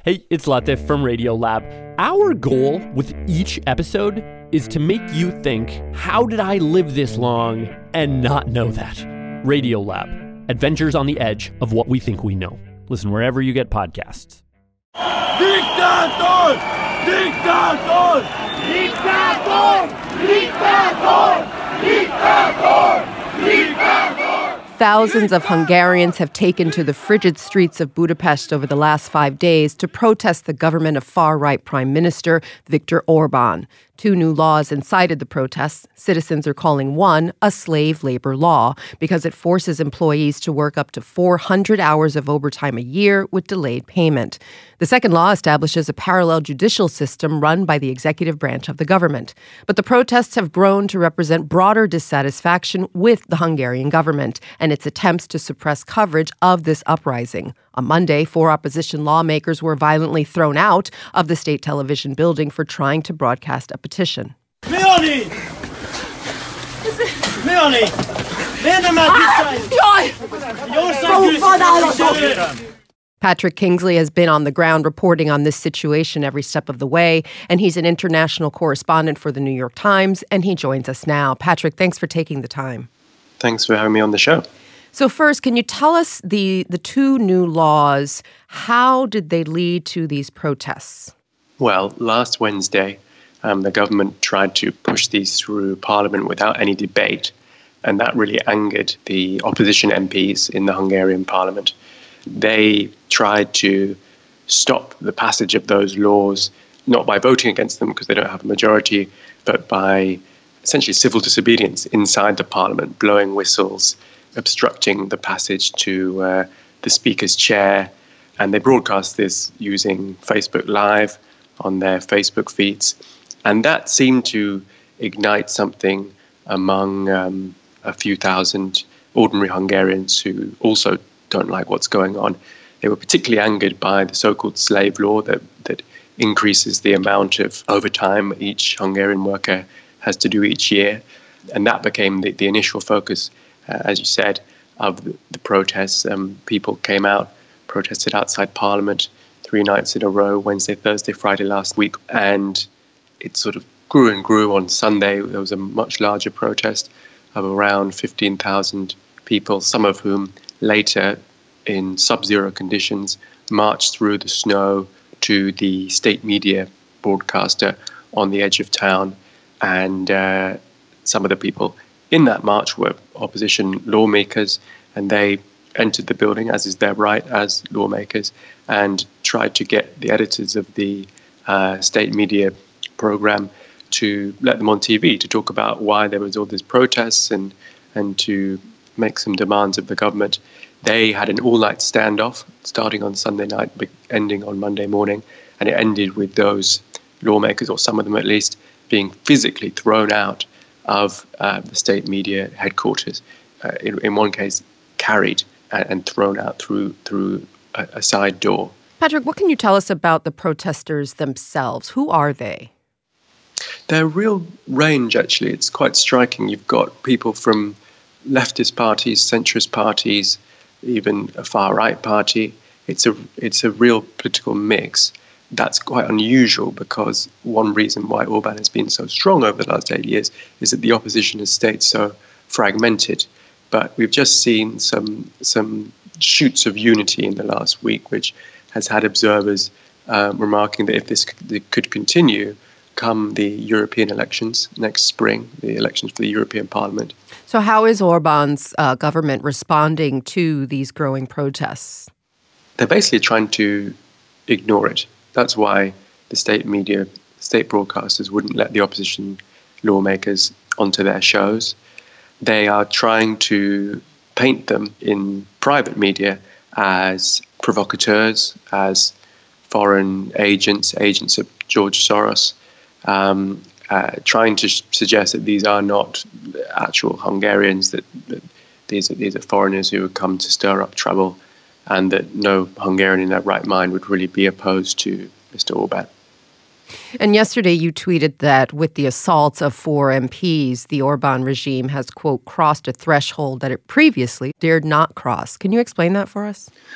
Hey, it's Latif from Radiolab. Our goal with each episode is to make you think, how did I live this long and not know that? Radiolab, adventures on the edge of what we think we know. Listen wherever you get podcasts. Dictator! Dictator! Dictator! Dictator! Dictator! Dictator! Thousands of Hungarians have taken to the frigid streets of Budapest over the last 5 days to protest the government of far-right Prime Minister Viktor Orbán. 2 new laws incited the protests. Citizens are calling one a slave labor law because it forces employees to work up to 400 hours of overtime a year with delayed payment. The second law establishes a parallel judicial system run by the executive branch of the government. But the protests have grown to represent broader dissatisfaction with the Hungarian government and its attempts to suppress coverage of this uprising. On Monday, 4 opposition lawmakers were violently thrown out of the state television building for trying to broadcast a petition. Leonie! Leonie! Patrick Kingsley has been on the ground reporting on this situation every step of the way, and he's an international correspondent for the New York Times, and he joins us now. Patrick, thanks for taking the time. Thanks for having me on the show. So first, can you tell us the 2 new laws, how did they lead to these protests? Well, last Wednesday, the government tried to push these through Parliament without any debate, and that really angered the opposition MPs in the Hungarian Parliament. They tried to stop the passage of those laws, not by voting against them because they don't have a majority, but by essentially civil disobedience inside the Parliament, blowing whistles, obstructing the passage to the Speaker's chair. And they broadcast this using Facebook Live on their Facebook feeds. And that seemed to ignite something among a few thousand ordinary Hungarians who also don't like what's going on. They were particularly angered by the so-called slave law that increases the amount of overtime each Hungarian worker has to do each year. And that became the initial focus, as you said, of the protests. People came out, protested outside Parliament 3 nights in a row, Wednesday, Thursday, Friday last week. And it sort of grew and grew. On Sunday, there was a much larger protest of around 15,000 people, some of whom later, in sub-zero conditions, marched through the snow to the state media broadcaster on the edge of town. And some of the people in that march were opposition lawmakers, and they entered the building, as is their right as lawmakers, and tried to get the editors of the state media program to let them on TV to talk about why there was all these protests and to make some demands of the government. They had an all-night standoff starting on Sunday night, ending on Monday morning, and it ended with those lawmakers, or some of them at least, being physically thrown out of the state media headquarters. In one case, carried and thrown out through a side door. Patrick, what can you tell us about the protesters themselves? Who are they? They're a real range, actually. It's quite striking. You've got people from leftist parties, centrist parties, even a far-right party. It's a real political mix. That's quite unusual because one reason why Orbán has been so strong over the last 8 years is that the opposition has stayed so fragmented. But we've just seen some shoots of unity in the last week, which has had observers remarking that if this could continue, come the European elections next spring, the elections for the European Parliament. So how is Orbán's government responding to these growing protests? They're basically trying to ignore it. That's why the state media, state broadcasters wouldn't let the opposition lawmakers onto their shows. They are trying to paint them in private media as provocateurs, as foreign agents of George Soros, trying to suggest that these are not actual Hungarians, that these are foreigners who have come to stir up trouble, and that no Hungarian in their right mind would really be opposed to Mr. Orbán. And yesterday you tweeted that with the assaults of 4 MPs, the Orbán regime has, quote, crossed a threshold that it previously dared not cross. Can you explain that for us?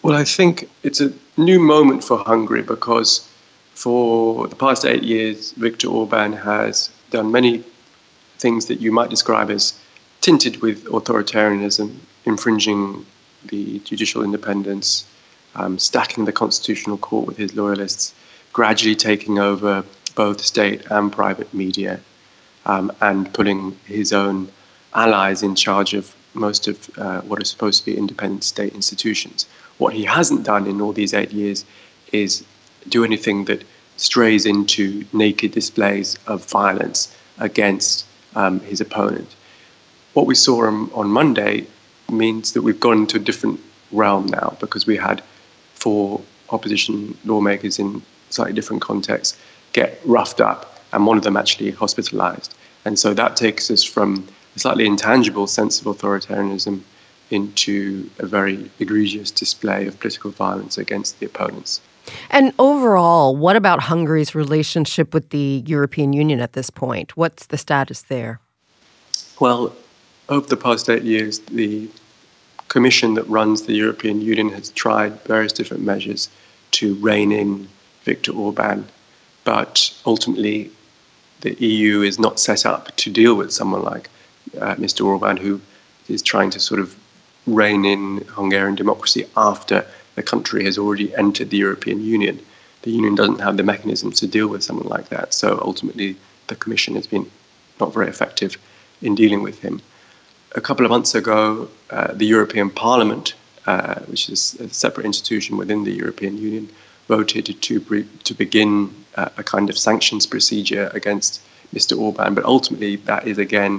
Well, I think it's a new moment for Hungary because for the past 8 years, Viktor Orban has done many things that you might describe as tinted with authoritarianism, infringing the judicial independence, stacking the constitutional court with his loyalists, gradually taking over both state and private media, and putting his own allies in charge of most of what are supposed to be independent state institutions. What he hasn't done in all these 8 years is do anything that strays into naked displays of violence against his opponent. What we saw on Monday means that we've gone into a different realm now, because we had 4 opposition lawmakers in slightly different contexts get roughed up, and one of them actually hospitalized. And so that takes us from a slightly intangible sense of authoritarianism into a very egregious display of political violence against the opponents. And overall, what about Hungary's relationship with the European Union at this point? What's the status there? Well, over the past 8 years, the Commission that runs the European Union has tried various different measures to rein in Viktor Orban, but ultimately the EU is not set up to deal with someone like Mr. Orban, who is trying to sort of rein in Hungarian democracy after the country has already entered the European Union. The Union doesn't have the mechanisms to deal with someone like that, so ultimately the Commission has been not very effective in dealing with him. A couple of months ago, the European Parliament, which is a separate institution within the European Union, voted to begin a kind of sanctions procedure against Mr. Orban. But ultimately, that is again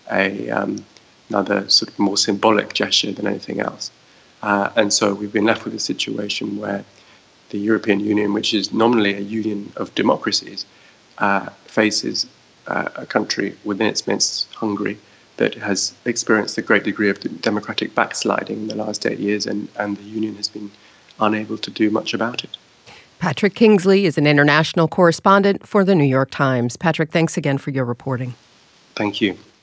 another sort of more symbolic gesture than anything else. And so we've been left with a situation where the European Union, which is nominally a union of democracies, faces a country within its midst, Hungary, that has experienced a great degree of democratic backsliding in the last 8 years, and the Union has been unable to do much about it. Patrick Kingsley is an international correspondent for The New York Times. Patrick, thanks again for your reporting. Thank you.